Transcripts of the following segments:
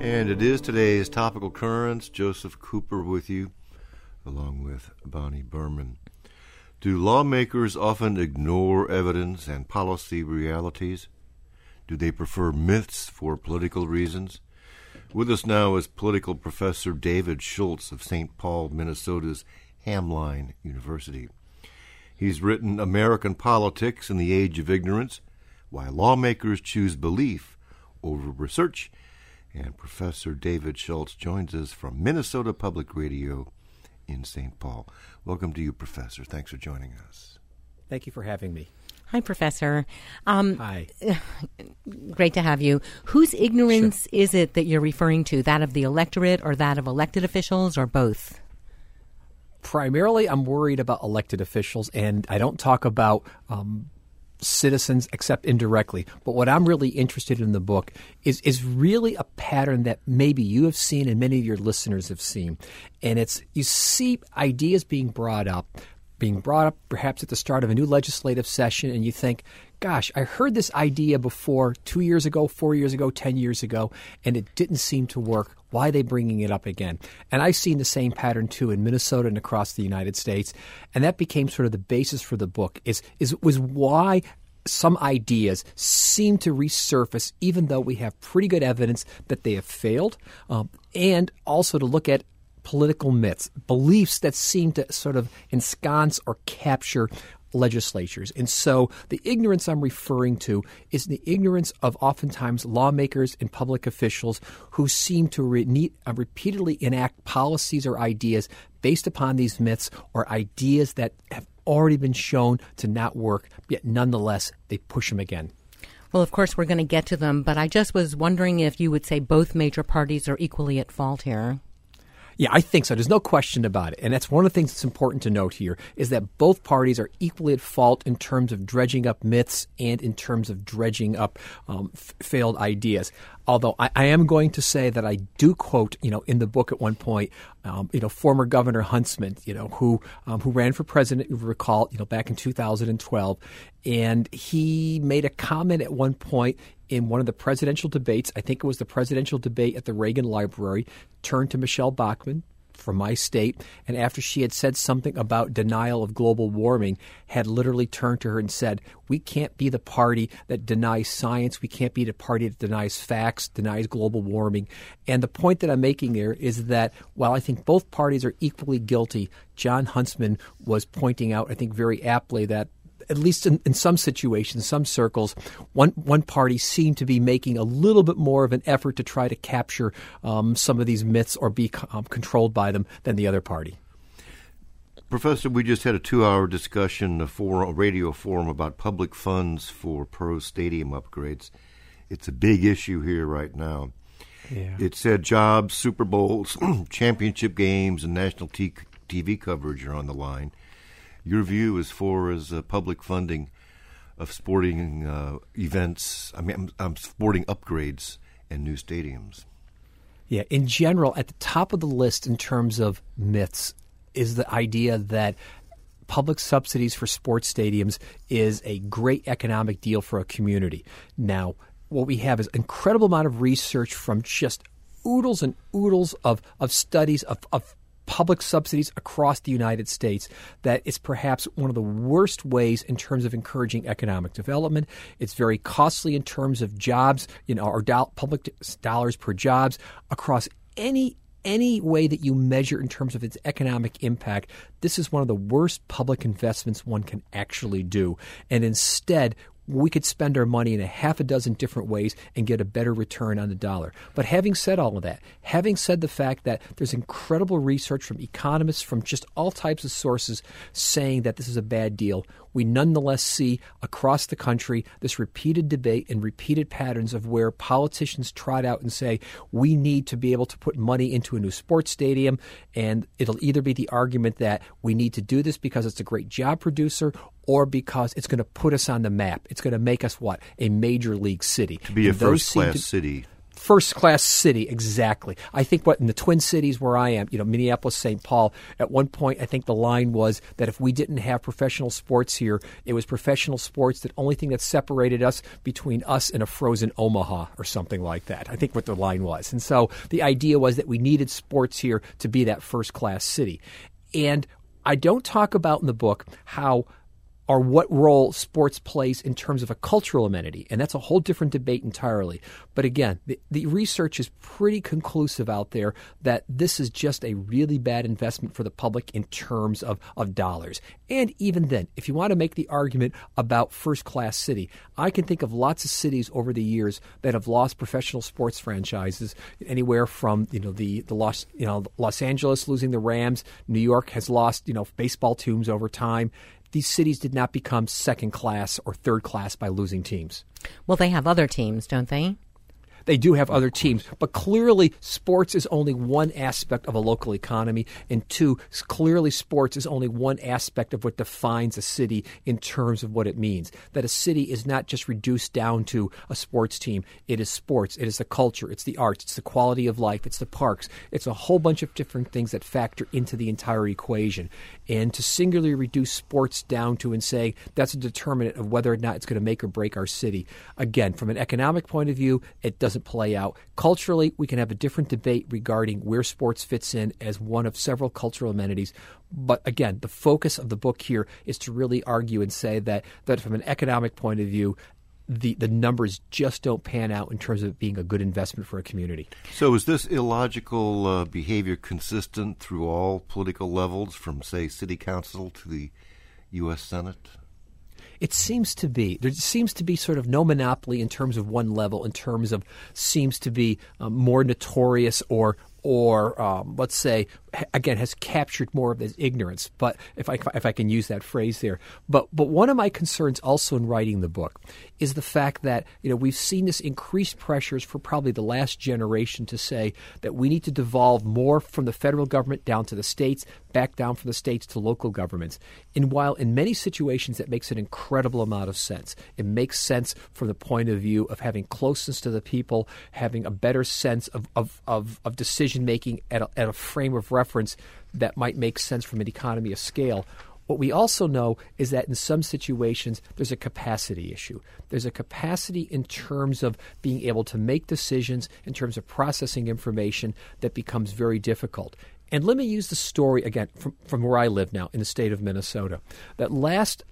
And it is today's Topical Currents. Joseph Cooper with you, along with Bonnie Berman. Do lawmakers often ignore evidence and policy realities? Do they prefer myths for political reasons? With us now is political professor David Schultz of St. Paul, Minnesota's Hamline University. He's written American Politics in the Age of Ignorance, Why Lawmakers Choose Belief Over Research. And Professor David Schultz joins us from Minnesota Public Radio in St. Paul. Welcome to you, Professor. Thanks for joining us. Thank you for having me. Hi, Professor. Hi. Great to have you. Whose ignorance is it that you're referring to? That of the electorate or that of elected officials or both? Primarily, I'm worried about elected officials, and I don't talk about citizens except indirectly. But what I'm really interested in the book is really a pattern that maybe you have seen and many of your listeners have seen. And it's you see ideas being brought up perhaps at the start of a new legislative session, and you think, gosh, I heard this idea before 2 years ago, 4 years ago, 10 years ago, and it didn't seem to work. Why are they bringing it up again? And I've seen the same pattern, too, in Minnesota and across the United States. And that became sort of the basis for the book, was why some ideas seem to resurface, even though we have pretty good evidence that they have failed, and also to look at political myths, beliefs that seem to sort of ensconce or capture legislatures. And so the ignorance I'm referring to is the ignorance of oftentimes lawmakers and public officials who seem to repeatedly enact policies or ideas based upon these myths or ideas that have already been shown to not work, yet nonetheless they push them again. Well, of course, we're going to get to them, but I just was wondering if you would say both major parties are equally at fault here. Yeah, I think so. There's no question about it. And that's one of the things that's important to note here is that both parties are equally at fault in terms of dredging up myths and in terms of dredging up failed ideas. Although I am going to say that I do quote, in the book at one point, former Governor Huntsman, who ran for president, you recall, back in 2012. And he made a comment at one point in one of the presidential debates, I think it was the presidential debate at the Reagan Library, turned to Michelle Bachmann from my state, and after she had said something about denial of global warming, had literally turned to her and said, we can't be the party that denies science, we can't be the party that denies facts, denies global warming. And the point that I'm making there is that while I think both parties are equally guilty, John Huntsman was pointing out, I think very aptly, that at least in some situations, some circles, one party seemed to be making a little bit more of an effort to try to capture some of these myths or be controlled by them than the other party. Professor, we just had a 2-hour discussion, a radio forum about public funds for pro stadium upgrades. It's a big issue here right now. Yeah. It said jobs, Super Bowls, championship games, and national TV coverage are on the line. Your view as far as public funding of sporting events, sporting upgrades and new stadiums? Yeah, in general, at the top of the list in terms of myths is the idea that public subsidies for sports stadiums is a great economic deal for a community. Now, what we have is an incredible amount of research from just oodles and oodles of studies of public subsidies across the United States that is perhaps one of the worst ways in terms of encouraging economic development. It's very costly in terms of jobs, or public dollars per jobs across any way that you measure in terms of its economic impact. This is one of the worst public investments one can actually do. And instead, we could spend our money in a half a dozen different ways and get a better return on the dollar. But having said all of that, having said the fact that there's incredible research from economists from just all types of sources saying that this is a bad deal, we nonetheless see across the country this repeated debate and repeated patterns of where politicians trot out and say, we need to be able to put money into a new sports stadium, and it'll either be the argument that we need to do this because it's a great job producer or because it's going to put us on the map. It's going to make us, a major league city. To be a first-class city. First-class city, exactly. I think in the Twin Cities where I am, Minneapolis, St. Paul, at one point I think the line was that if we didn't have professional sports here, it was professional sports, the only thing that separated us between us and a frozen Omaha or something like that. I think what the line was. And so the idea was that we needed sports here to be that first-class city. And I don't talk about in the book how or what role sports plays in terms of a cultural amenity. And that's a whole different debate entirely. But again, the research is pretty conclusive out there that this is just a really bad investment for the public in terms of dollars. And even then, if you want to make the argument about first-class city, I can think of lots of cities over the years that have lost professional sports franchises, anywhere from the Los Angeles losing the Rams, New York has lost baseball teams over time. These cities did not become second class or third class by losing teams. Well, they have other teams, don't they? They do have other teams, but clearly sports is only one aspect of a local economy, and two, clearly sports is only one aspect of what defines a city in terms of what it means. That a city is not just reduced down to a sports team. It is sports. It is the culture. It's the arts. It's the quality of life. It's the parks. It's a whole bunch of different things that factor into the entire equation. And to singularly reduce sports down to and say that's a determinant of whether or not it's going to make or break our city, again, from an economic point of view, it doesn't play out. Culturally, we can have a different debate regarding where sports fits in as one of several cultural amenities. But again, the focus of the book here is to really argue and say that from an economic point of view, the numbers just don't pan out in terms of it being a good investment for a community. So is this illogical behavior consistent through all political levels, from, say, city council to the U.S. Senate? It seems to be. There seems to be sort of no monopoly in terms of one level, in terms of seems to be more notorious or let's say, again, has captured more of his ignorance. But if I can use that phrase there. But one of my concerns also in writing the book is the fact that we've seen this increased pressures for probably the last generation to say that we need to devolve more from the federal government down to the states, back down from the states to local governments. And while in many situations that makes an incredible amount of sense, it makes sense from the point of view of having closeness to the people, having a better sense of decision making at a frame of reference that might make sense from an economy of scale. What we also know is that in some situations, there's a capacity issue. There's a capacity in terms of being able to make decisions, in terms of processing information, that becomes very difficult. And let me use the story again from where I live now in the state of Minnesota. That last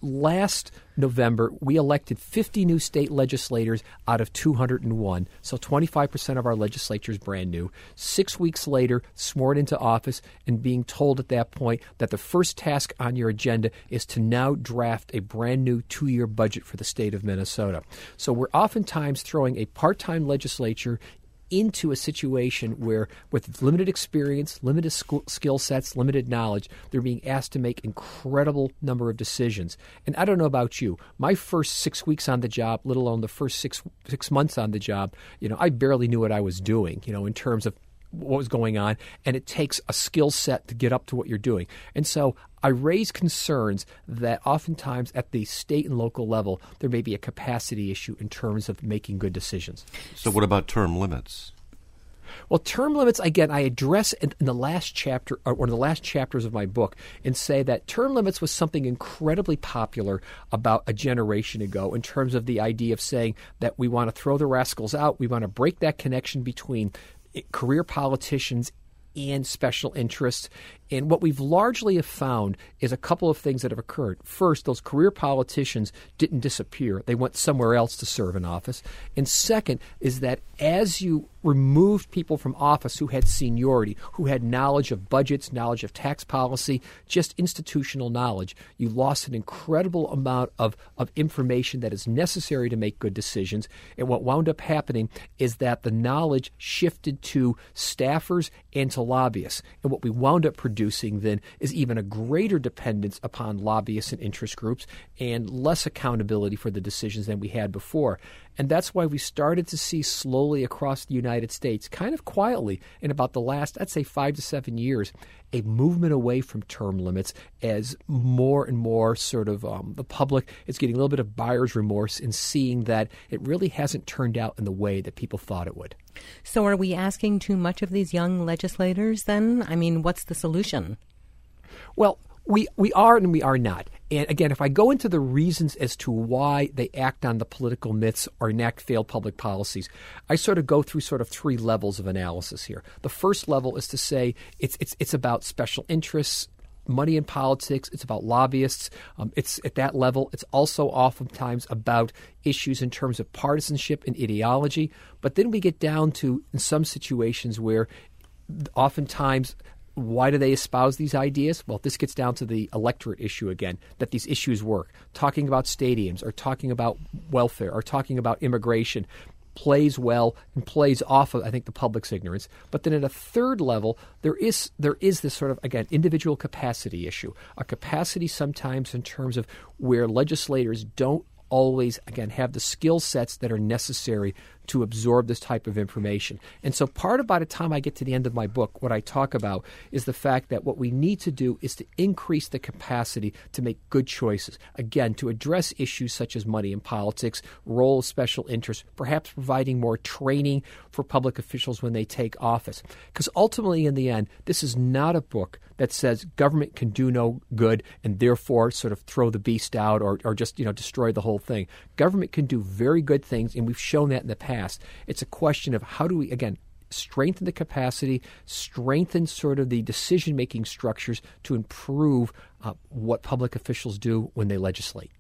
November, we elected 50 new state legislators out of 201. So 25% of our legislature is brand new. 6 weeks later, sworn into office and being told at that point that the first task on your agenda is to now draft a brand new 2-year budget for the state of Minnesota. So we're oftentimes throwing a part-time legislature into a situation where, with limited experience, limited skill sets, limited knowledge, they're being asked to make incredible number of decisions. And I don't know about you, my first 6 weeks on the job, let alone the first six months on the job, I barely knew what I was doing, in terms of what was going on, and it takes a skill set to get up to what you're doing. And so I raise concerns that oftentimes at the state and local level, there may be a capacity issue in terms of making good decisions. So what about term limits? Well, term limits, again, I address in the last chapter, or one of the last chapters of my book, and say that term limits was something incredibly popular about a generation ago in terms of the idea of saying that we want to throw the rascals out, we want to break that connection between career politicians and special interests. And what we've largely have found is a couple of things that have occurred. First, those career politicians didn't disappear. They went somewhere else to serve in office. And second is that as you removed people from office who had seniority, who had knowledge of budgets, knowledge of tax policy, just institutional knowledge, you lost an incredible amount of information that is necessary to make good decisions. And what wound up happening is that the knowledge shifted to staffers and to lobbyists. And what we wound up producing then is even a greater dependence upon lobbyists and interest groups and less accountability for the decisions than we had before. And that's why we started to see slowly across the United States, kind of quietly, in about the last, I'd say 5 to 7 years, a movement away from term limits as more and more sort of the public is getting a little bit of buyer's remorse in seeing that it really hasn't turned out in the way that people thought it would. So are we asking too much of these young legislators then? I mean, what's the solution? Well, we are and we are not. And again, if I go into the reasons as to why they act on the political myths or enact failed public policies, I sort of go through sort of 3 levels of analysis here. The first level is to say it's about special interests, money in politics. It's about lobbyists. It's at that level. It's also oftentimes about issues in terms of partisanship and ideology. But then we get down to, in some situations, where oftentimes, why do they espouse these ideas? Well, this gets down to the electorate issue again, that these issues work. Talking about stadiums or talking about welfare or talking about immigration plays well and plays off of, I think, the public's ignorance. But then at a third level, there is this sort of, again, individual capacity issue, a capacity sometimes in terms of where legislators don't always, again, have the skill sets that are necessary to absorb this type of information. And so by the time I get to the end of my book, what I talk about is the fact that what we need to do is to increase the capacity to make good choices. Again, to address issues such as money in politics, role of special interest, perhaps providing more training for public officials when they take office. Because ultimately, in the end, this is not a book that says government can do no good and therefore sort of throw the beast out or just destroy the whole thing. Government can do very good things, and we've shown that in the past. It's a question of how do we, again, strengthen the capacity, strengthen sort of the decision-making structures to improve what public officials do when they legislate.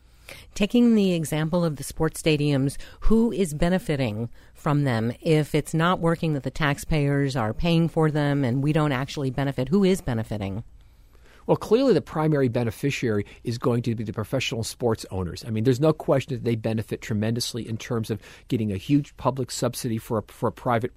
Taking the example of the sports stadiums, who is benefiting from them? If it's not working that the taxpayers are paying for them and we don't actually benefit, who is benefiting? Well, clearly the primary beneficiary is going to be the professional sports owners. I mean, there's no question that they benefit tremendously in terms of getting a huge public subsidy for a private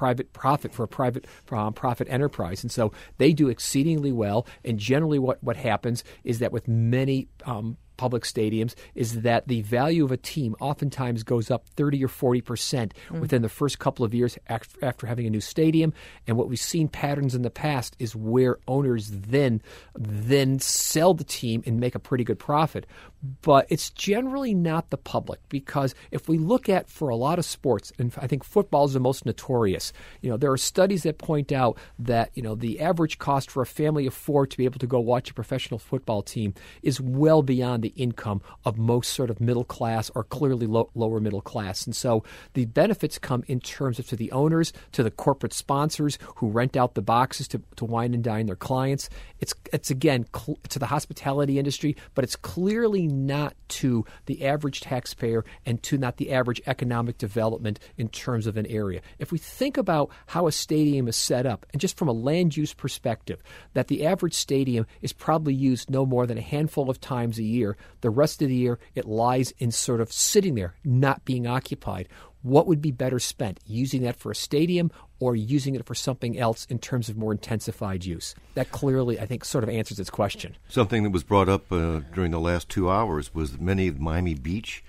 profit enterprise. And so they do exceedingly well. And generally what happens is that with many public stadiums is that the value of a team oftentimes goes up 30 or 40% within the first couple of years after having a new stadium. And what we've seen patterns in the past is where owners then sell the team and make a pretty good profit. But it's generally not the public, because if we look at, for a lot of sports, and I think football is the most notorious, there are studies that point out that, the average cost for a family of 4 to be able to go watch a professional football team is well beyond the income of most sort of middle class or clearly lower middle class. And so the benefits come in terms of to the owners, to the corporate sponsors who rent out the boxes to wine and dine their clients. It's again, to the hospitality industry, but it's clearly not to the average taxpayer and to not the average economic development in terms of an area. If we think about how a stadium is set up, and just from a land use perspective, that the average stadium is probably used no more than a handful of times a year. The rest of the year, it lies in sort of sitting there, not being occupied. What would be better spent, using that for a stadium or using it for something else in terms of more intensified use? That clearly, I think, sort of answers its question. Something that was brought up during the last 2 hours was that many of Miami Beach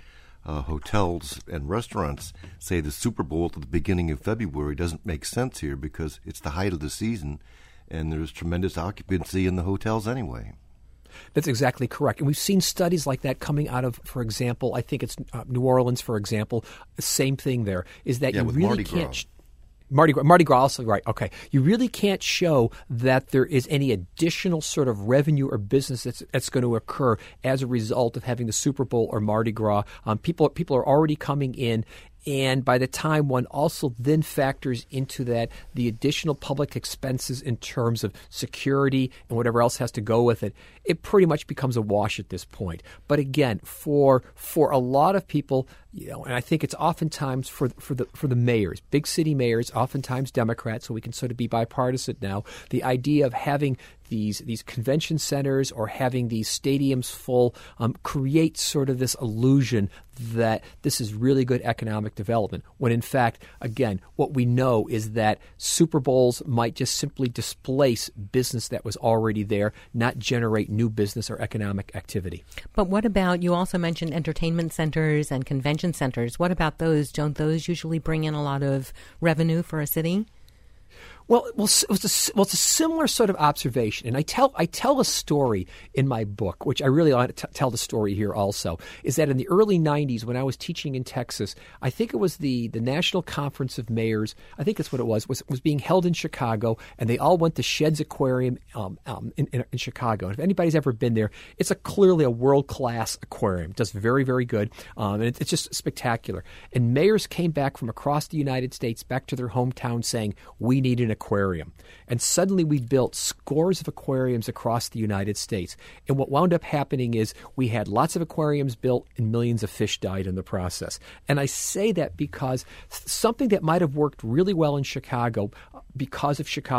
hotels and restaurants say the Super Bowl at the beginning of February doesn't make sense here because it's the height of the season and there's tremendous occupancy in the hotels anyway. That's exactly correct. And we've seen studies like that coming out of, for example, I think it's New Orleans, for example. The same thing there is that you really can't. Mardi Gras also, right, okay. You really can't show that there is any additional sort of revenue or business that's going to occur as a result of having the Super Bowl or Mardi Gras. People are already coming in. And by the time one also then factors into that the additional public expenses in terms of security and whatever else has to go with it, it pretty much becomes a wash at this point. But again, for a lot of people, and I think it's oftentimes for the mayors, big city mayors, oftentimes Democrats, so we can sort of be bipartisan now, the idea of having these convention centers or having these stadiums full create sort of this illusion that this is really good economic development, when in fact, again, what we know is that Super Bowls might just simply displace business that was already there, not generate new business or economic activity. But what about, you also mentioned entertainment centers and convention centers. What about those? Don't those usually bring in a lot of revenue for a city? Well, it's a similar sort of observation, and I tell a story in my book, which I really want to tell the story here also, is that in the early 90s when I was teaching in Texas, I think it was the National Conference of Mayors, I think that's what it was being held in Chicago, and they all went to Shed's Aquarium in Chicago. And if anybody's ever been there, it's clearly a world-class aquarium. It does very, very good, and it's just spectacular. And mayors came back from across the United States back to their hometown saying, we need an aquarium. And suddenly we built scores of aquariums across the United States. And what wound up happening is we had lots of aquariums built and millions of fish died in the process. And I say that because something that might have worked really well in Chicago, because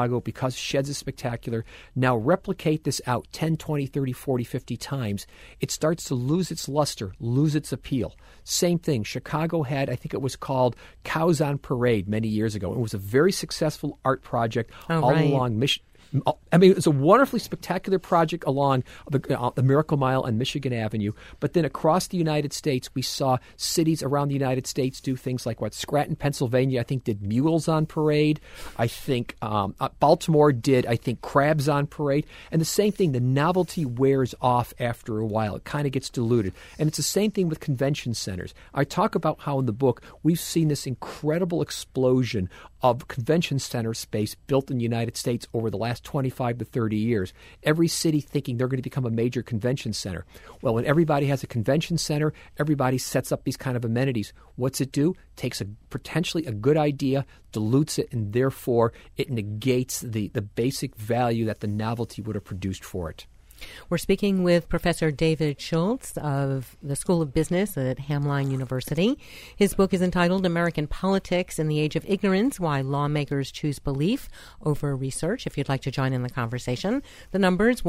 Shed's is spectacular, now replicate this out 10, 20, 30, 40, 50 times, it starts to lose its luster, lose its appeal. Same thing. Chicago had, I think it was called Cows on Parade many years ago. It was a very successful art project along Michigan. I mean, it's a wonderfully spectacular project along the Miracle Mile and Michigan Avenue. But then across the United States, we saw cities around the United States do things like Scranton, Pennsylvania, I think, did mules on parade. I think Baltimore did, I think, crabs on parade. And the same thing, the novelty wears off after a while. It kind of gets diluted. And it's the same thing with convention centers. I talk about how in the book we've seen this incredible explosion of convention center space built in the United States over the last 25 to 30 years. Every city thinking they're going to become a major convention center. Well, when everybody has a convention center, everybody sets up these kind of amenities. What's it do? Takes potentially a good idea, dilutes it, and therefore it negates the basic value that the novelty would have produced for it. We're speaking with Professor David Schultz of the School of Business at Hamline University. His book is entitled American Politics in the Age of Ignorance, Why Lawmakers Choose Belief Over Research. If you'd like to join in the conversation, the number is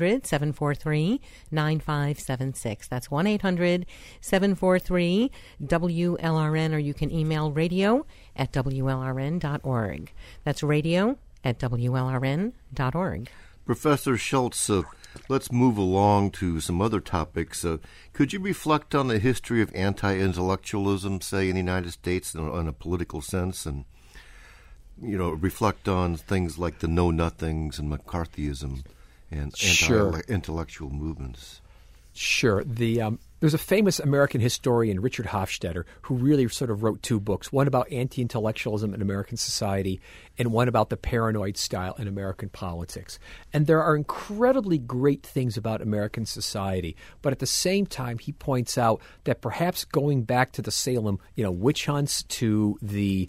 1-800-743-9576. That's 1-800-743-WLRN, or you can email radio@WLRN.org. That's radio@WLRN.org. Professor Schultz, let's move along to some other topics. Could you reflect on the history of anti-intellectualism, say, in the United States in a political sense, and reflect on things like the Know-Nothings and McCarthyism and anti-intellectual movements? Sure. There's a famous American historian, Richard Hofstadter, who really sort of wrote two books, one about anti-intellectualism in American society and one about the paranoid style in American politics. And there are incredibly great things about American society, but at the same time, he points out that perhaps going back to the Salem, witch hunts, to the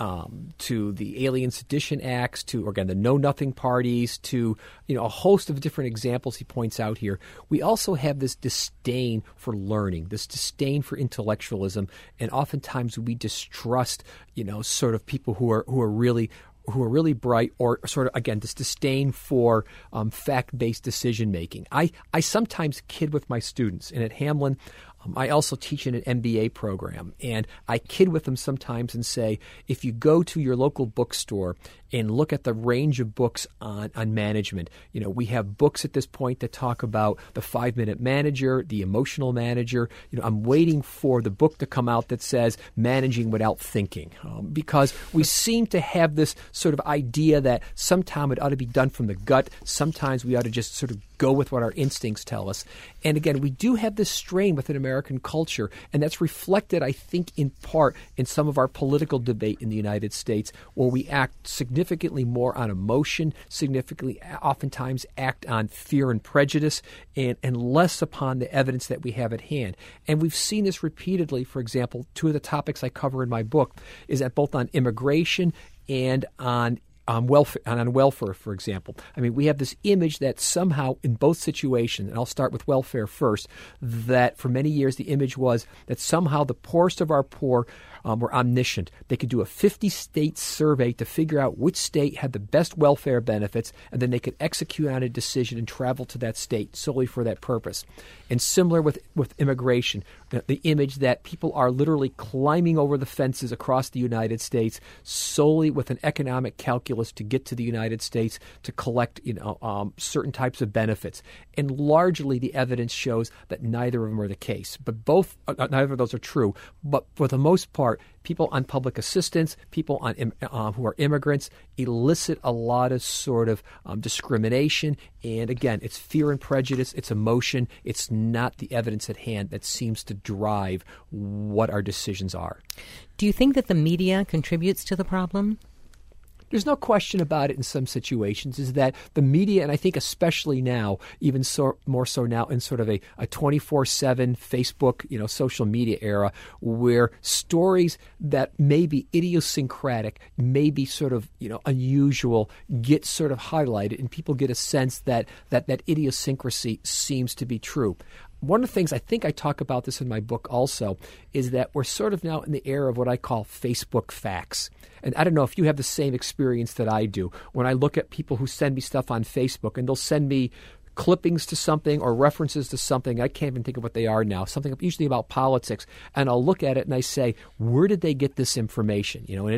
Alien Sedition Acts, to, again, the Know-Nothing parties, to, a host of different examples he points out here. We also have this disdain for learning, this disdain for intellectualism, and oftentimes we distrust, sort of people who are really bright, or sort of, again, this disdain for fact-based decision-making. I sometimes kid with my students, and at Hamline, I also teach in an MBA program, and I kid with them sometimes and say, if you go to your local bookstore and look at the range of books on management, we have books at this point that talk about the 5-minute manager, the emotional manager. I'm waiting for the book to come out that says managing without thinking, because we seem to have this sort of idea that sometimes it ought to be done from the gut. Sometimes we ought to just sort of go with what our instincts tell us. And again, we do have this strain within American culture, and that's reflected, I think, in part in some of our political debate in the United States, where we act significantly more on emotion, significantly oftentimes act on fear and prejudice, and less upon the evidence that we have at hand. And we've seen this repeatedly. For example, two of the topics I cover in my book is that both on immigration and on on welfare, for example. I mean, we have this image that somehow in both situations, and I'll start with welfare first, that for many years the image was that somehow the poorest of our poor were omniscient. They could do a 50-state survey to figure out which state had the best welfare benefits, and then they could execute on a decision and travel to that state solely for that purpose. And similar with immigration, the image that people are literally climbing over the fences across the United States solely with an economic calculus to get to the United States to collect certain types of benefits. And largely the evidence shows that neither of them are the case. But neither of those are true. But for the most part, people on public assistance, people who are immigrants, elicit a lot of sort of discrimination. And again, it's fear and prejudice, it's emotion, it's not the evidence at hand that seems to drive what our decisions are. Do you think that the media contributes to the problem? There's no question about it in some situations, is that the media, and I think especially now, even more so now in sort of a 24/7 Facebook, social media era, where stories that may be idiosyncratic, may be sort of, unusual, get sort of highlighted, and people get a sense that idiosyncrasy seems to be true. One of the things, I think I talk about this in my book also, is that we're sort of now in the era of what I call Facebook facts. And I don't know if you have the same experience that I do. When I look at people who send me stuff on Facebook, and they'll send me clippings to something or references to something, I can't even think of what they are now, something usually about politics, and I'll look at it and I say, where did they get this information? And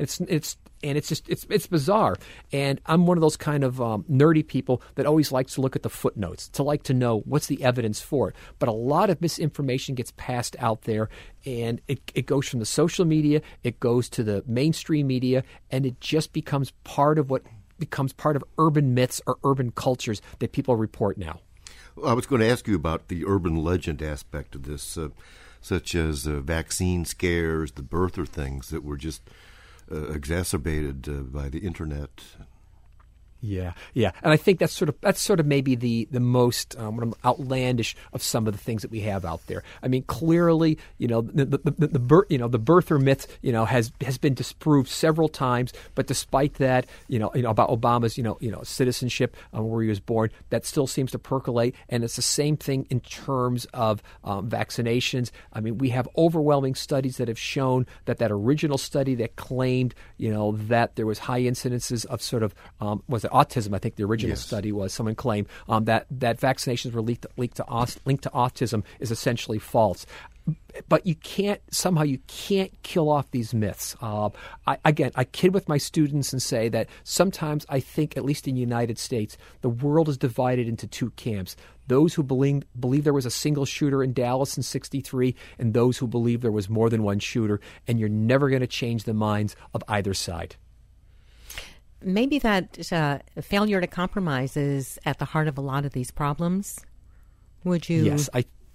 it's bizarre. And I'm one of those kind of nerdy people that always likes to look at the footnotes, to like to know what's the evidence for it. But a lot of misinformation gets passed out there, and it goes from the social media, it goes to the mainstream media, and it just becomes part of urban myths or urban cultures that people report now. Well, I was going to ask you about the urban legend aspect of this, such as vaccine scares, the birther things that were just exacerbated by the internet. Yeah, and I think that's sort of maybe the most outlandish of some of the things that we have out there. I mean, clearly, the birther myth, has been disproved several times. But despite that, about Obama's, citizenship, where he was born, that still seems to percolate. And it's the same thing in terms of vaccinations. I mean, we have overwhelming studies that have shown that original study that claimed, that there was high incidences of sort of was it autism? I think the original study was, someone claimed that vaccinations were linked to autism is essentially false. But you can't kill off these myths. I kid with my students and say that sometimes I think, at least in the United States, the world is divided into two camps. Those who believe there was a single shooter in Dallas in '63, and those who believe there was more than one shooter. And you're never going to change the minds of either side. Maybe that failure to compromise is at the heart of a lot of these problems. Would you? Yes,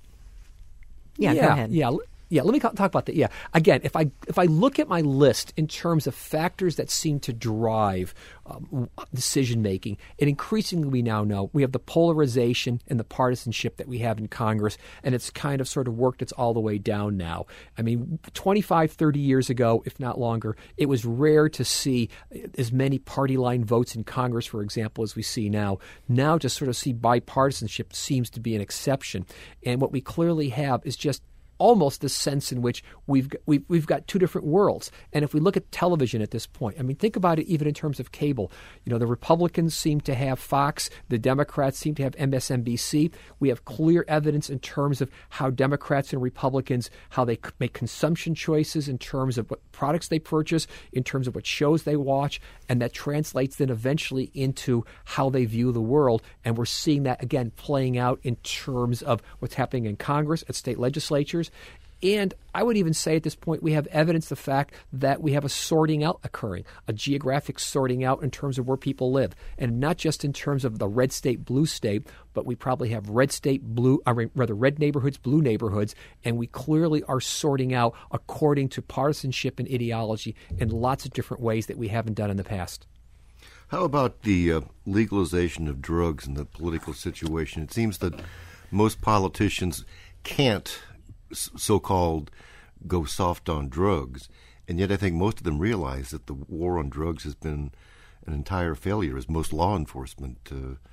go ahead. Yeah, let me talk about that. Yeah, again, if I look at my list in terms of factors that seem to drive decision making, and increasingly we now know we have the polarization and the partisanship that we have in Congress, and it's kind of sort of worked its all the way down now. I mean, 25, 30 years ago, if not longer, it was rare to see as many party line votes in Congress, for example, as we see now. Now to sort of see bipartisanship seems to be an exception, and what we clearly have is just almost the sense in which we've got two different worlds. And if we look at television at this point, I mean, think about it even in terms of cable. The Republicans seem to have Fox. The Democrats seem to have MSNBC. We have clear evidence in terms of how Democrats and Republicans, how they make consumption choices in terms of what products they purchase, in terms of what shows they watch, and that translates then eventually into how they view the world. And we're seeing that, again, playing out in terms of what's happening in Congress, at state legislatures. And I would even say at this point we have evidence of the fact that we have a sorting out occurring, a geographic sorting out in terms of where people live. And not just in terms of the red state, blue state, but we probably have red neighborhoods, blue neighborhoods, and we clearly are sorting out according to partisanship and ideology in lots of different ways that we haven't done in the past. How about the legalization of drugs in the political situation? It seems that most politicians can't so-called go soft on drugs, and yet I think most of them realize that the war on drugs has been an entire failure, as most law enforcement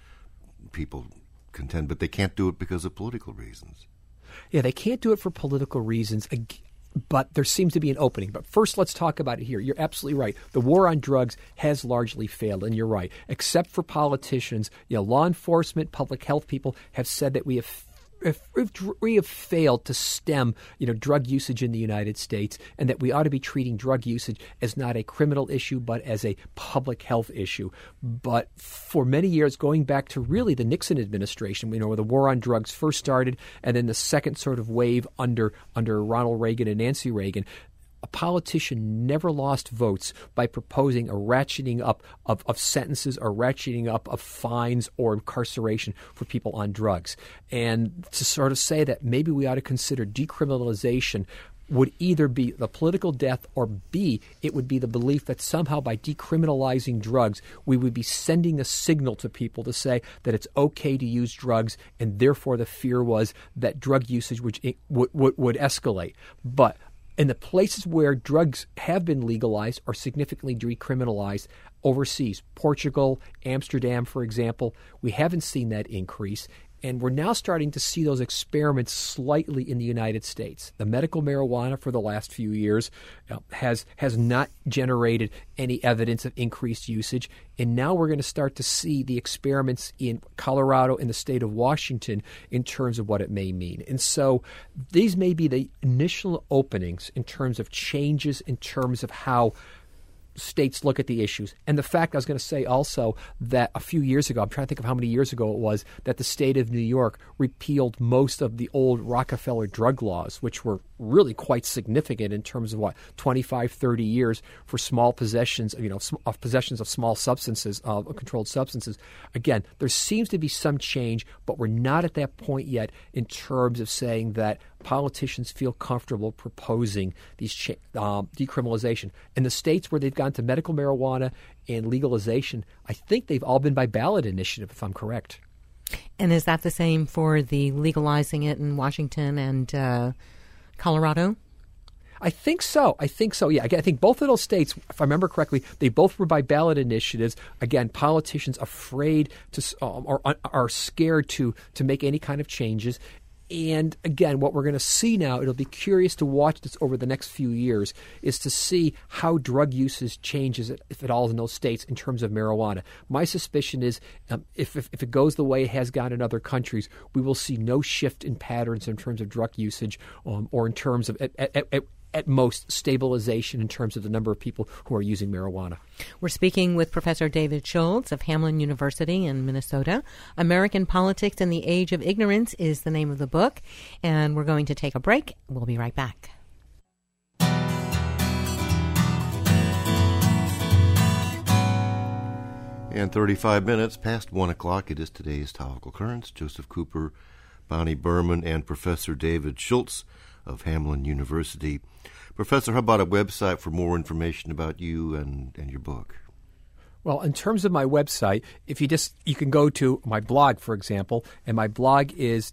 people contend, but they can't do it because of political reasons. Yeah, they can't do it for political reasons, but there seems to be an opening. But first, let's talk about it here. You're absolutely right. The war on drugs has largely failed, and you're right. Except for politicians, law enforcement, public health people have said that we have failed to stem, drug usage in the United States, and that we ought to be treating drug usage as not a criminal issue, but as a public health issue. But for many years, going back to really the Nixon administration, where the war on drugs first started, and then the second sort of wave under Ronald Reagan and Nancy Reagan, a politician never lost votes by proposing a ratcheting up of sentences or ratcheting up of fines or incarceration for people on drugs. And to sort of say that maybe we ought to consider decriminalization would either be the political death, or B, it would be the belief that somehow by decriminalizing drugs, we would be sending a signal to people to say that it's okay to use drugs, and therefore the fear was that drug usage would escalate. But in the places where drugs have been legalized or significantly decriminalized overseas, Portugal, Amsterdam, for example, we haven't seen that increase. And we're now starting to see those experiments slightly in the United States. The medical marijuana for the last few years has not generated any evidence of increased usage. And now we're going to start to see the experiments in Colorado and the state of Washington in terms of what it may mean. And so these may be the initial openings in terms of changes in terms of how states look at the issues. And the fact, I was going to say also that a few years ago, I'm trying to think of how many years ago it was, that the state of New York repealed most of the old Rockefeller drug laws, which were really quite significant in terms of 25, 30 years for small possessions, of possessions of small substances, of controlled substances. Again, there seems to be some change, but we're not at that point yet in terms of saying that politicians feel comfortable proposing these decriminalization. In the states where they've gone to medical marijuana and legalization, I think they've all been by ballot initiative, if I'm correct. And is that the same for the legalizing it in Washington and Colorado? I think so. Yeah, again, I think both of those states, if I remember correctly, they both were by ballot initiatives. Again, politicians afraid to or are scared to make any kind of changes. And again, what we're going to see now, it'll be curious to watch this over the next few years, is to see how drug usage changes, if at all, in those states in terms of marijuana. My suspicion is if it goes the way it has gone in other countries, we will see no shift in patterns in terms of drug usage or in terms of at most stabilization in terms of the number of people who are using marijuana. We're speaking with Professor David Schultz of Hamline University in Minnesota. American Politics in the Age of Ignorance is the name of the book, and we're going to take a break. We'll be right back. And 35 minutes past 1 o'clock, it is today's Topical Currents. Joseph Cooper, Bonnie Berman, and Professor David Schultz of Hamline University. Professor, how about a website for more information about you and your book? Well, in terms of my website, you can go to my blog, for example, and my blog is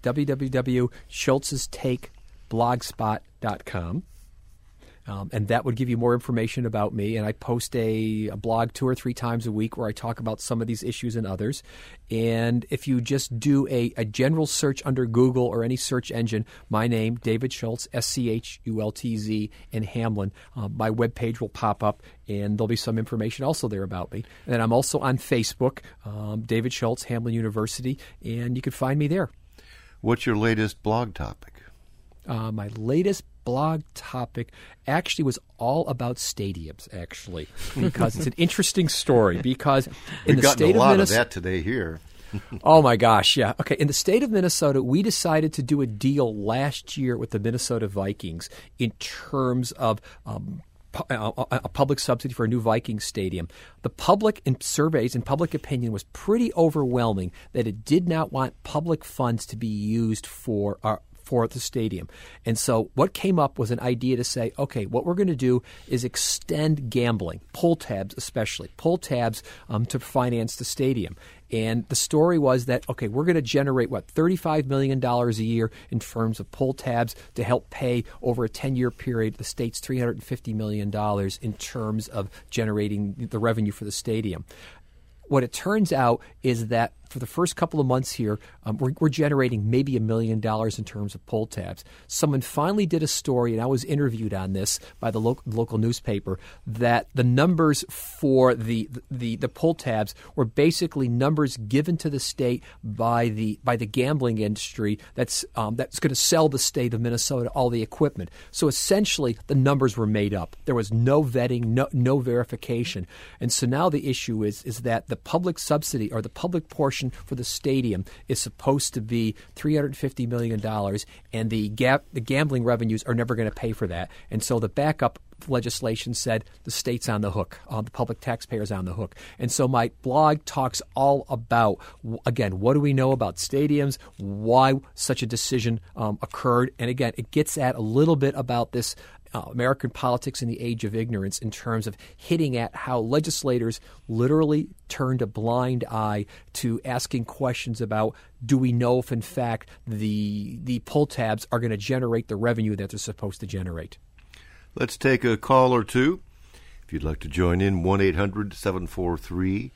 www.schultzestakeblogspot.com. And that would give you more information about me. And I post a blog 2 or 3 times a week where I talk about some of these issues and others. And if you just do a general search under Google or any search engine, my name, David Schultz, SCHULTZ, and Hamline, my webpage will pop up, and there'll be some information also there about me. And I'm also on Facebook, David Schultz, Hamline University, and you can find me there. What's your latest blog topic? My latest blog topic actually was all about stadiums, actually, because it's an interesting story. Because in the state of Minnesota, a lot of that today here. Oh my gosh, yeah. Okay, in the state of Minnesota, we decided to do a deal last year with the Minnesota Vikings in terms of a public subsidy for a new Vikings stadium. The public in surveys and public opinion was pretty overwhelming that it did not want public funds to be used for for the stadium. And so what came up was an idea to say, okay, what we're going to do is extend gambling, pull tabs especially, pull tabs to finance the stadium. And the story was that, okay, we're going to generate, $35 million a year in terms of pull tabs to help pay over a 10-year period the state's $350 million in terms of generating the revenue for the stadium. What it turns out is that for the first couple of months here, we're generating maybe $1 million in terms of pull tabs. Someone finally did a story, and I was interviewed on this by the local newspaper, that the numbers for the pull tabs were basically numbers given to the state by the gambling industry that's going to sell the state of Minnesota all the equipment. So essentially, the numbers were made up. There was no vetting, no verification, and so now the issue is that the public subsidy or the public portion for the stadium is supposed to be $350 million, and the gambling revenues are never going to pay for that. And so the backup legislation said the state's on the hook, the public taxpayers on the hook. And so my blog talks all about, again, what do we know about stadiums, why such a decision occurred, and again, it gets at a little bit about this American politics in the age of ignorance in terms of hitting at how legislators literally turned a blind eye to asking questions about, do we know if in fact the pull tabs are going to generate the revenue that they're supposed to generate? Let's take a call or two. If you'd like to join in, 1-800-743-9576,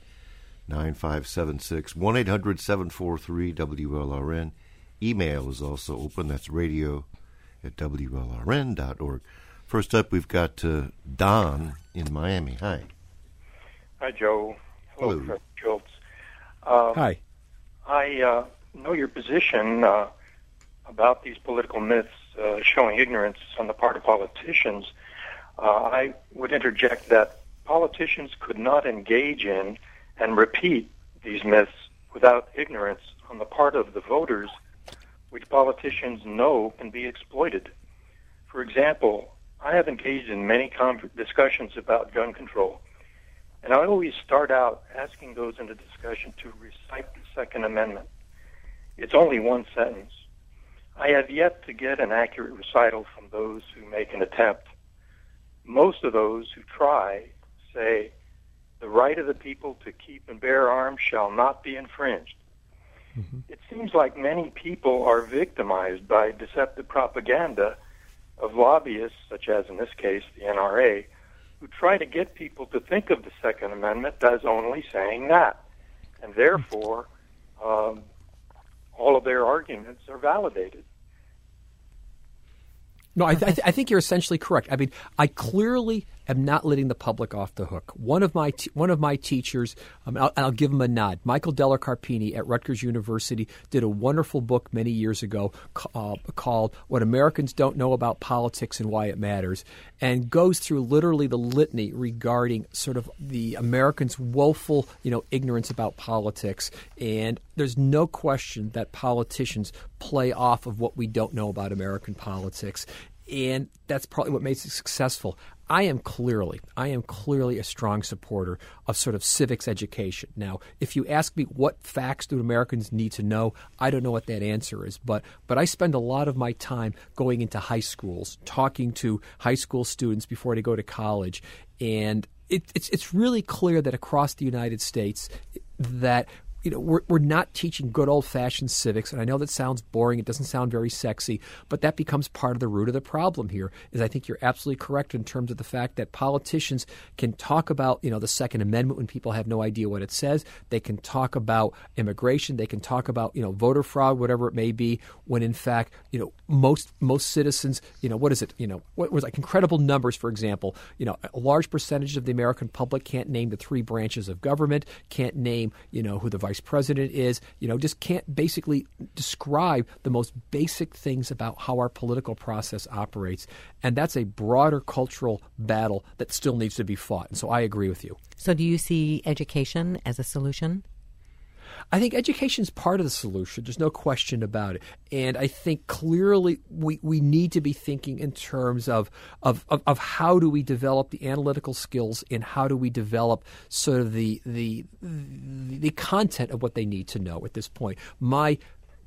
1-800-743-WLRN. Email is also open. That's radio@WLRN.org. First up, we've got Don in Miami. Hi. Hi, Joe. Hello. Professor Schultz. Hi. I know your position about these political myths showing ignorance on the part of politicians. I would interject that politicians could not engage in and repeat these myths without ignorance on the part of the voters, which politicians know can be exploited. For example, I have engaged in many discussions about gun control, and I always start out asking those in the discussion to recite the Second Amendment. It's only one sentence. I have yet to get an accurate recital from those who make an attempt. Most of those who try say, the right of the people to keep and bear arms shall not be infringed. Mm-hmm. It seems like many people are victimized by deceptive propaganda of lobbyists, such as in this case the NRA, who try to get people to think of the Second Amendment as only saying that. And therefore, all of their arguments are validated. No, I think you're essentially correct. I mean, I clearly am not letting the public off the hook. One of my teachers, I'll give him a nod, Michael Della Carpini at Rutgers University, did a wonderful book many years ago called What Americans Don't Know About Politics and Why It Matters, and goes through literally the litany regarding sort of the Americans' woeful, ignorance about politics. And there's no question that politicians play off of what we don't know about American politics. And that's probably what makes it successful. I am clearly a strong supporter of sort of civics education. Now, if you ask me what facts do Americans need to know, I don't know what that answer is. But I spend a lot of my time going into high schools, talking to high school students before they go to college. And it's really clear that across the United States that we're not teaching good old-fashioned civics, and I know that sounds boring. It doesn't sound very sexy, but that becomes part of the root of the problem here. Is I think you're absolutely correct in terms of the fact that politicians can talk about, the Second Amendment when people have no idea what it says. They can talk about immigration. They can talk about, voter fraud, whatever it may be, when in fact, most citizens, what is it? What was like incredible numbers, for example, a large percentage of the American public can't name the three branches of government, can't name, who the vice president is, just can't basically describe the most basic things about how our political process operates. And that's a broader cultural battle that still needs to be fought. And so I agree with you. So do you see education as a solution? I think education is part of the solution. There's no question about it. And I think clearly we need to be thinking in terms of how do we develop the analytical skills and how do we develop sort of the content of what they need to know at this point. My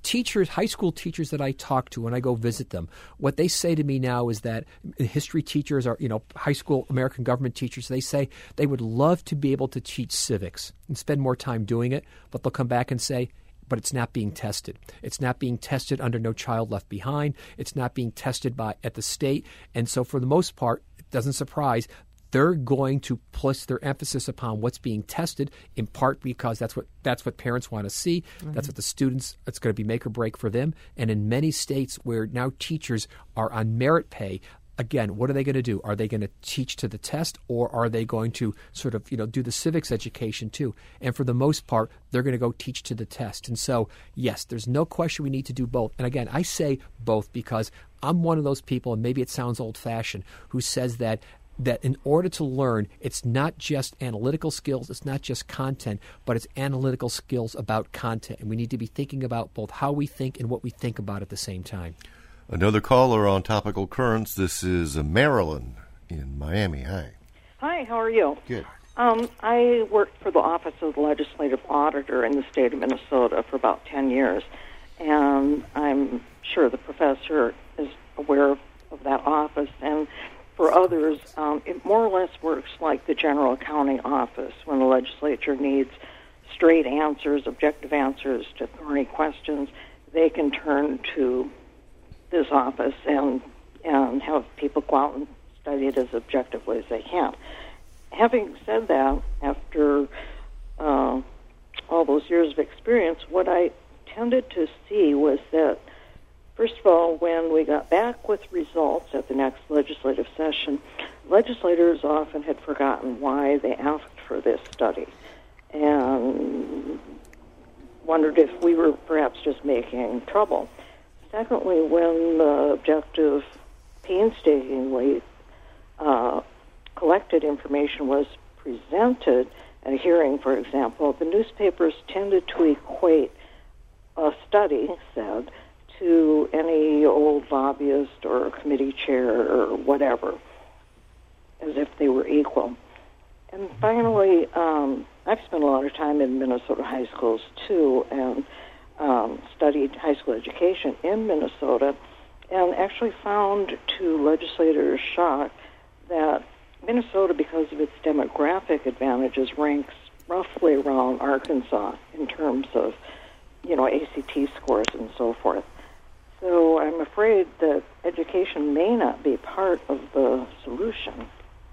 teachers, high school teachers that I talk to when I go visit them, what they say to me now is that history teachers are, high school American government teachers, they say they would love to be able to teach civics and spend more time doing it, but they'll come back and say, but it's not being tested. It's not being tested under No Child Left Behind. It's not being tested at the state. And so for the most part, it doesn't surprise, they're going to place their emphasis upon what's being tested, in part because that's what parents want to see. Mm-hmm. That's what the students, it's going to be make or break for them. And in many states where now teachers are on merit pay, again, what are they going to do? Are they going to teach to the test, or are they going to sort of, do the civics education too? And for the most part, they're going to go teach to the test. And so, yes, there's no question we need to do both. And again, I say both because I'm one of those people, and maybe it sounds old-fashioned, who says that in order to learn, it's not just analytical skills, it's not just content, but it's analytical skills about content. And we need to be thinking about both how we think and what we think about at the same time. Another caller on Topical Currents. This is Marilyn in Miami. Hi. Hi, how are you? Good. I worked for the Office of the Legislative Auditor in the state of Minnesota for about 10 years, and I'm sure the professor is aware of that office. And for others, it more or less works like the General Accounting Office when the legislature needs straight answers, objective answers to thorny questions. They can turn to this office and have people go out and study it as objectively as they can. Having said that, after all those years of experience, what I tended to see was that, first of all, when we got back with results at the next legislative session, legislators often had forgotten why they asked for this study and wondered if we were perhaps just making trouble. Secondly, when the objective, painstakingly collected information was presented at a hearing, for example, the newspapers tended to equate a study, said, to any old lobbyist or committee chair or whatever, as if they were equal. And finally, I've spent a lot of time in Minnesota high schools, too, and studied high school education in Minnesota, and actually found, to legislators' shock, that Minnesota, because of its demographic advantages, ranks roughly around Arkansas in terms of, ACT scores and so forth. So I'm afraid that education may not be part of the solution.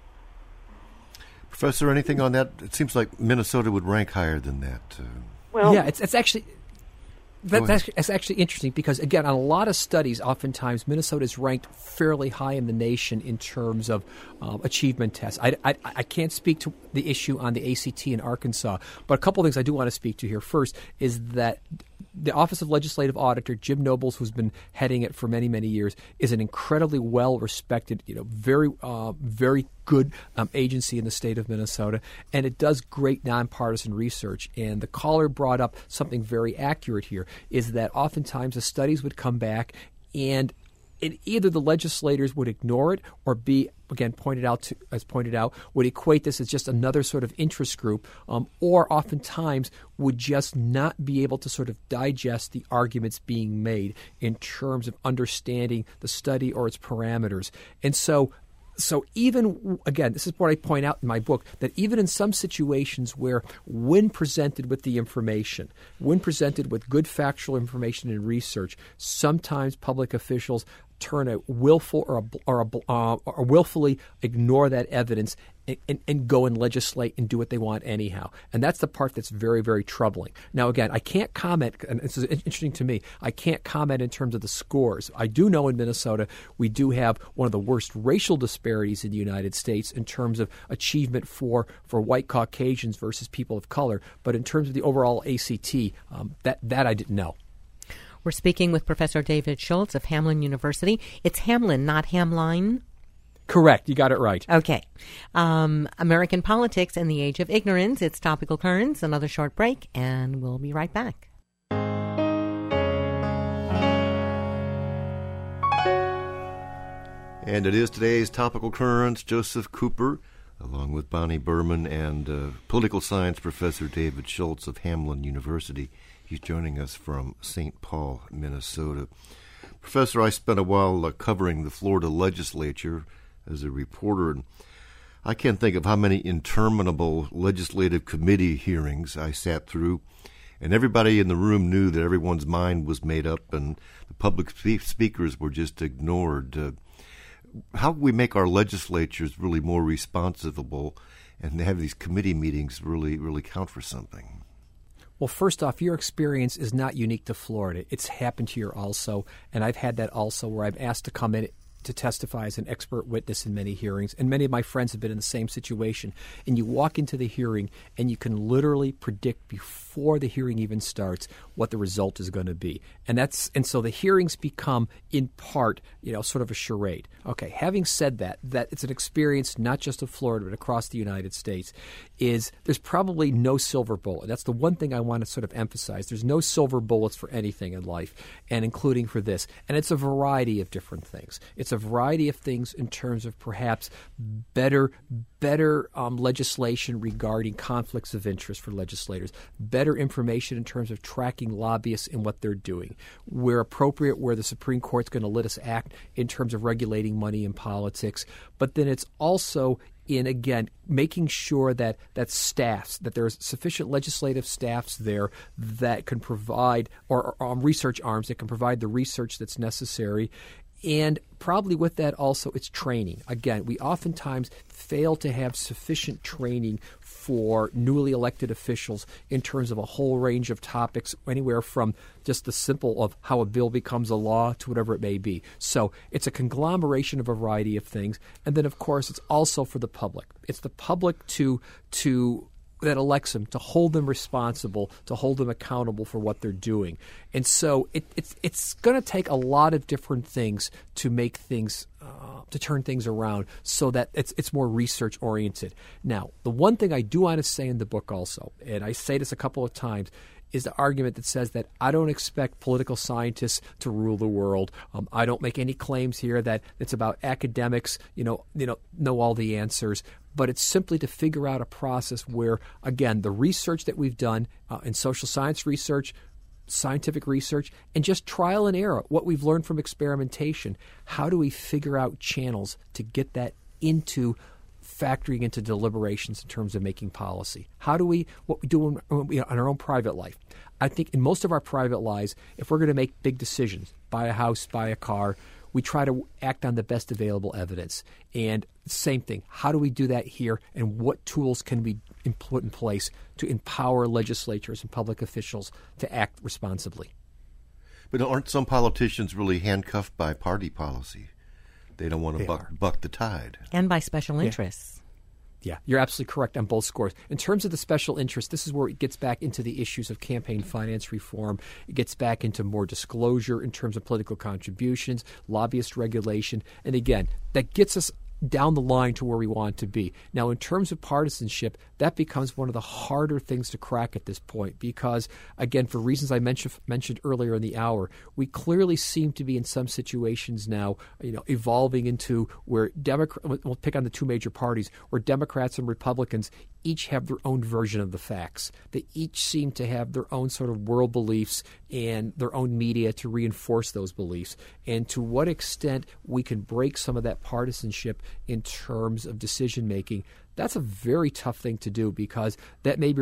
Professor, anything on that? It seems like Minnesota would rank higher than that. Well, yeah, it's actually... That's actually interesting because, again, on a lot of studies, oftentimes Minnesota is ranked fairly high in the nation in terms of achievement tests. I can't speak to the issue on the ACT in Arkansas, but a couple of things I do want to speak to here. First is that the Office of Legislative Auditor, Jim Nobles, who's been heading it for many, many years, is an incredibly well-respected, very good agency in the state of Minnesota, and it does great nonpartisan research. And the caller brought up something very accurate here, is that oftentimes the studies would come back and either the legislators would ignore it or be, again, pointed out, would equate this as just another sort of interest group, or oftentimes would just not be able to sort of digest the arguments being made in terms of understanding the study or its parameters. And so even, again, this is what I point out in my book, that even in some situations where when presented with the information, when presented with good factual information and research, sometimes public officials turn a willful or willfully ignore that evidence and go and legislate and do what they want anyhow. And that's the part that's very, very troubling. Now, again, I can't comment, and this is interesting to me, I can't comment in terms of the scores. I do know in Minnesota we do have one of the worst racial disparities in the United States in terms of achievement for white Caucasians versus people of color. But in terms of the overall ACT, that I didn't know. We're speaking with Professor David Schultz of Hamline University. It's Hamline, not Hamline. Correct. You got it right. Okay. American Politics in the Age of Ignorance. It's Topical Currents. Another short break, and we'll be right back. And it is today's Topical Currents. Joseph Cooper, along with Bonnie Berman and political science professor David Schultz of Hamline University He's joining us from St. Paul, Minnesota. Professor, I spent a while covering the Florida legislature as a reporter, and I can't think of how many interminable legislative committee hearings I sat through, and everybody in the room knew that everyone's mind was made up and the public speakers were just ignored. How can we make our legislatures really more responsible and have these committee meetings really count for something? Well, first off, your experience is not unique to Florida. It's happened here also, and I've had that also where I'm asked to come in to testify as an expert witness in many hearings, and many of my friends have been in the same situation. And you walk into the hearing, and you can literally predict before the hearing even starts what the result is going to be. And so the hearings become, in part, sort of a charade. Okay, having said that it's an experience not just of Florida but across the United States. There's probably no silver bullet. That's the one thing I want to sort of emphasize. There's no silver bullets for anything in life, and including for this. And it's a variety of different things. It's a variety of things in terms of perhaps better legislation regarding conflicts of interest for legislators, better information in terms of tracking lobbyists and what they're doing, where appropriate, where the Supreme Court's going to let us act in terms of regulating money in politics. But then it's also in, again, making sure that there's sufficient legislative staffs there that can provide, or research arms that can provide the research that's necessary. And probably with that also, it's training. Again, we oftentimes fail to have sufficient training for newly elected officials in terms of a whole range of topics, anywhere from just the simple of how a bill becomes a law to whatever it may be. So it's a conglomeration of a variety of things. And then, of course, it's also for the public. It's the public that elects them, to hold them responsible, to hold them accountable for what they're doing. And so it's going to take a lot of different things to make things to turn things around so that it's more research oriented. Now, the one thing I do want to say in the book also, and I say this a couple of times, is the argument that says that I don't expect political scientists to rule the world. I don't make any claims here that it's about academics, know all the answers. But it's simply to figure out a process where, again, the research that we've done in social science research, scientific research, and just trial and error, what we've learned from experimentation, how do we figure out channels to get that into factoring into deliberations in terms of making policy? What we do in our own private life. I think in most of our private lives, if we're going to make big decisions, buy a house, buy a car, we try to act on the best available evidence. And same thing, how do we do that here, and what tools can we put in place to empower legislatures and public officials to act responsibly? But aren't some politicians really handcuffed by party policy? They don't want to buck the tide. And by special interests. Yeah, you're absolutely correct on both scores. In terms of the special interest, this is where it gets back into the issues of campaign finance reform. It gets back into more disclosure in terms of political contributions, lobbyist regulation. And again, that gets us down the line to where we want to be. Now, in terms of partisanship, that becomes one of the harder things to crack at this point because, again, for reasons I mentioned earlier in the hour, we clearly seem to be in some situations now, evolving into where we'll pick on the two major parties, where Democrats and Republicans each have their own version of the facts. They each seem to have their own sort of world beliefs and their own media to reinforce those beliefs. And to what extent we can break some of that partisanship in terms of decision making, that's a very tough thing to do because that may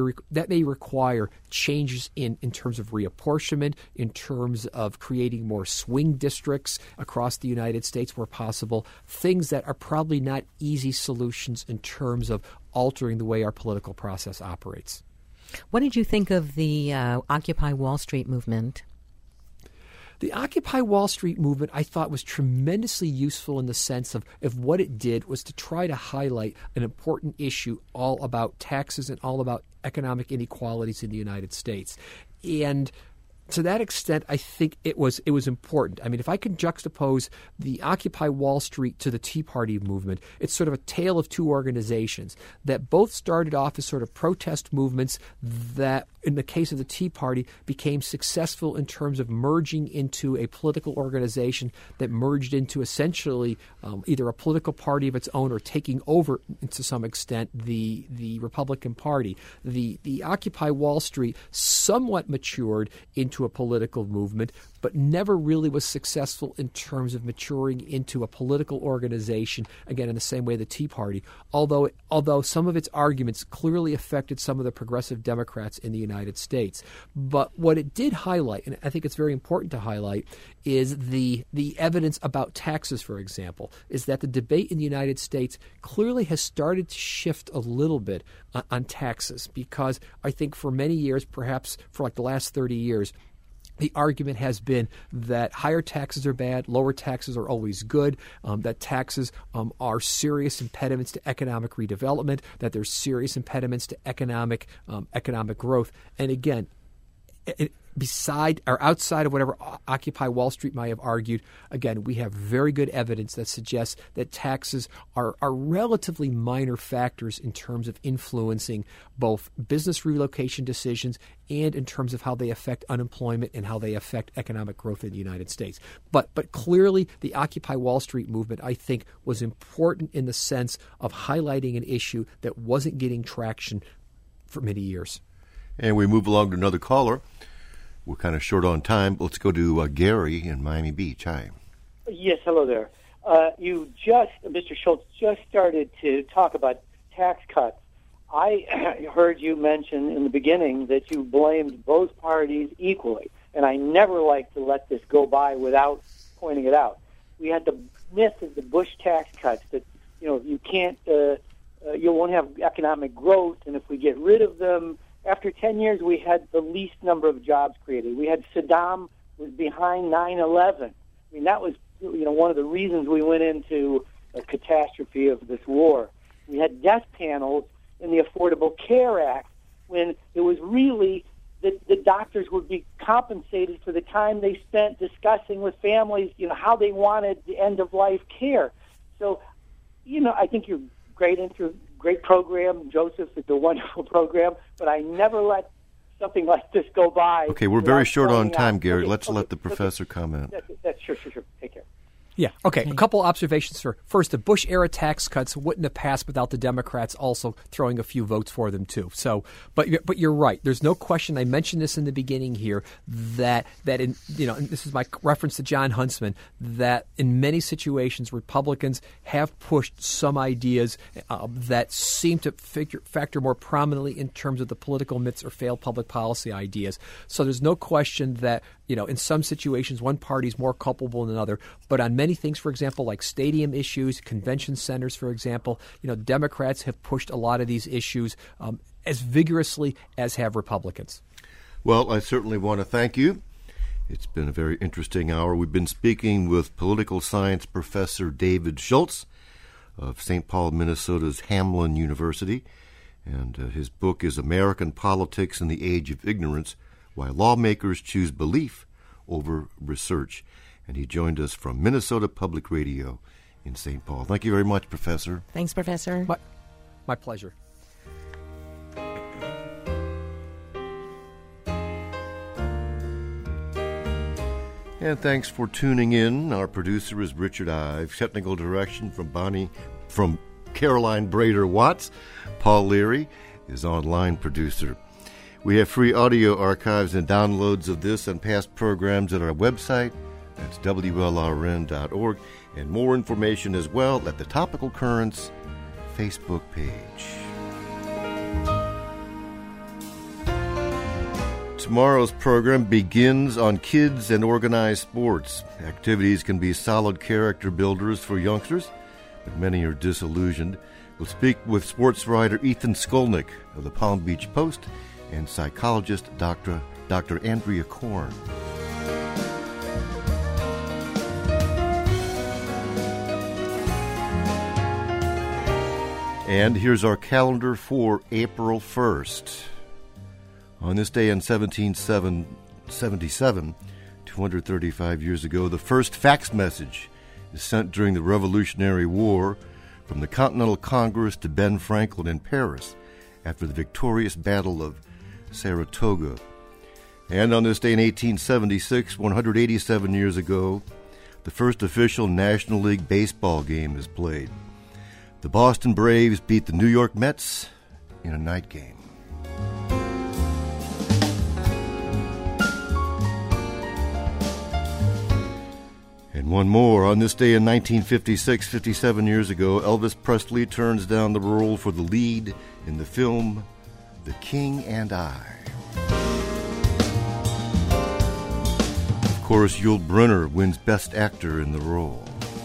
require changes in terms of reapportionment, in terms of creating more swing districts across the United States where possible, things that are probably not easy solutions in terms of altering the way our political process operates. What did you think of the Occupy Wall Street movement? The Occupy Wall Street movement, I thought, was tremendously useful in the sense of what it did was to try to highlight an important issue all about taxes and all about economic inequalities in the United States. And to that extent, I think it was important. I mean, if I could juxtapose the Occupy Wall Street to the Tea Party movement, it's sort of a tale of two organizations that both started off as sort of protest movements that, in the case of the Tea Party, became successful in terms of merging into a political organization that merged into essentially either a political party of its own or taking over, to some extent, the Republican Party. The Occupy Wall Street somewhat matured into a political movement, but never really was successful in terms of maturing into a political organization, again, in the same way the Tea Party, although some of its arguments clearly affected some of the progressive Democrats in the United States. But what it did highlight, and I think it's very important to highlight, is the evidence about taxes, for example, is that the debate in the United States clearly has started to shift a little bit on taxes, because I think for many years, perhaps for like the last 30 years, the argument has been that higher taxes are bad, lower taxes are always good, that taxes are serious impediments to economic redevelopment, that there's serious impediments to economic growth. And again, beside or outside of whatever Occupy Wall Street might have argued, again, we have very good evidence that suggests that taxes are relatively minor factors in terms of influencing both business relocation decisions and in terms of how they affect unemployment and how they affect economic growth in the United States. But clearly, the Occupy Wall Street movement, I think, was important in the sense of highlighting an issue that wasn't getting traction for many years. And we move along to another caller. We're kind of short on time. Let's go to Gary in Miami Beach. Hi. Yes, hello there. Mr. Schultz, just started to talk about tax cuts. I heard you mention in the beginning that you blamed both parties equally, and I never like to let this go by without pointing it out. We had the myth of the Bush tax cuts that, you can't, you won't have economic growth, and if we get rid of them, after 10 years, we had the least number of jobs created. We had Saddam was behind 9/11. I mean, that was one of the reasons we went into a catastrophe of this war. We had death panels in the Affordable Care Act when it was really that the doctors would be compensated for the time they spent discussing with families, how they wanted the end-of-life care. So, I think you're great program. Joseph, it's a wonderful program, but I never let something like this go by. Okay, we're very short on time, Gary. Let's let the professor comment. Sure. Take care. Yeah, okay. A couple observations. First, the Bush-era tax cuts wouldn't have passed without the Democrats also throwing a few votes for them, too. So, but you're right. There's no question, I mentioned this in the beginning here, that in, and this is my reference to John Huntsman, that in many situations, Republicans have pushed some ideas that seem to factor more prominently in terms of the political myths or failed public policy ideas. So there's no question that, in some situations, one party is more culpable than another. But on many things, for example, like stadium issues, convention centers, for example, Democrats have pushed a lot of these issues as vigorously as have Republicans. Well, I certainly want to thank you. It's been a very interesting hour. We've been speaking with political science professor David Schultz of St. Paul, Minnesota's Hamline University. And his book is American Politics in the Age of Ignorance, Why Lawmakers Choose Belief over Research. And he joined us from Minnesota Public Radio in St. Paul. Thank you very much, Professor. Thanks, Professor. My pleasure. And thanks for tuning in. Our producer is Richard Ives. Technical direction from Caroline Brader-Watts. Paul Leary is online producer. We have free audio archives and downloads of this and past programs at our website. That's WLRN.org. And more information as well at the Topical Currents Facebook page. Tomorrow's program begins on kids and organized sports. Activities can be solid character builders for youngsters, but many are disillusioned. We'll speak with sports writer Ethan Skolnick of the Palm Beach Post and psychologist Dr. Andrea Korn. And here's our calendar for April 1st. On this day in 1707, 1877, 235 years ago, the first fax message is sent during the Revolutionary War from the Continental Congress to Ben Franklin in Paris after the victorious Battle of Saratoga. And on this day in 1876, 187 years ago, the first official National League baseball game is played. The Boston Braves beat the New York Mets in a night game. And one more. On this day in 1956, 57 years ago, Elvis Presley turns down the role for the lead in the film The King and I. Of course, Yul Brynner wins Best Actor in the role.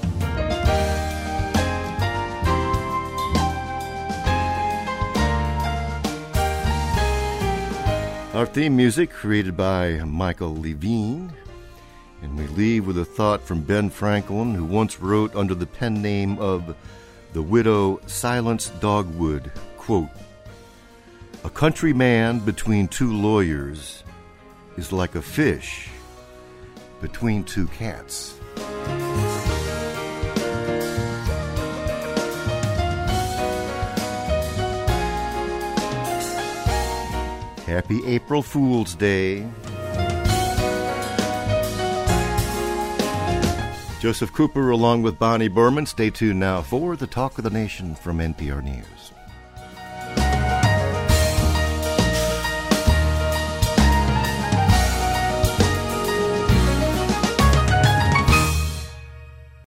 Our theme music created by Michael Levine. And we leave with a thought from Ben Franklin, who once wrote under the pen name of the widow Silence Dogwood, quote, "A country man between two lawyers is like a fish between two cats." Happy April Fool's Day. Joseph Cooper along with Bonnie Berman. Stay tuned now for the Talk of the Nation from NPR News.